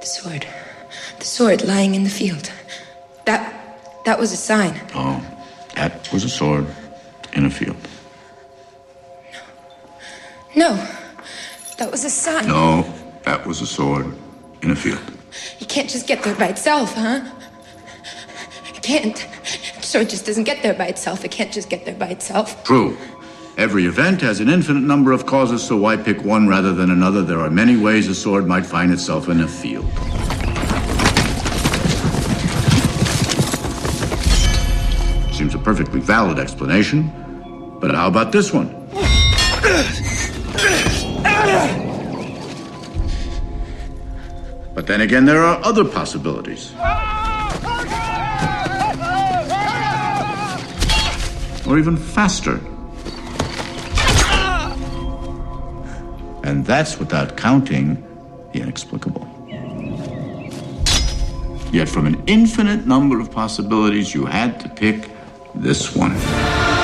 The sword. The sword lying in the field. That was a sign. Oh, that was a sword in a field. No. That was a sign. No, that was a sword in a field. You can't just get there by itself, huh? You can't. The sword just doesn't get there by itself. It can't just get there by itself. True. Every event has an infinite number of causes, so why pick one rather than another? There are many ways a sword might find itself in a field. Seems a perfectly valid explanation, but how about this one? But then again, there are other possibilities. Or even faster. And that's without counting the inexplicable. Yet from an infinite number of possibilities, you had to pick this one.